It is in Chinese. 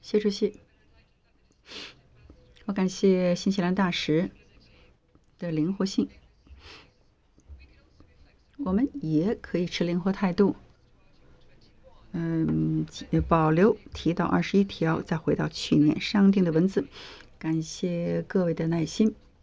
谢主席，我感谢新西兰大使的灵活性。我们也可以持灵活态度，保留提到21条，再回到去年商定的文字。感谢各位的耐心。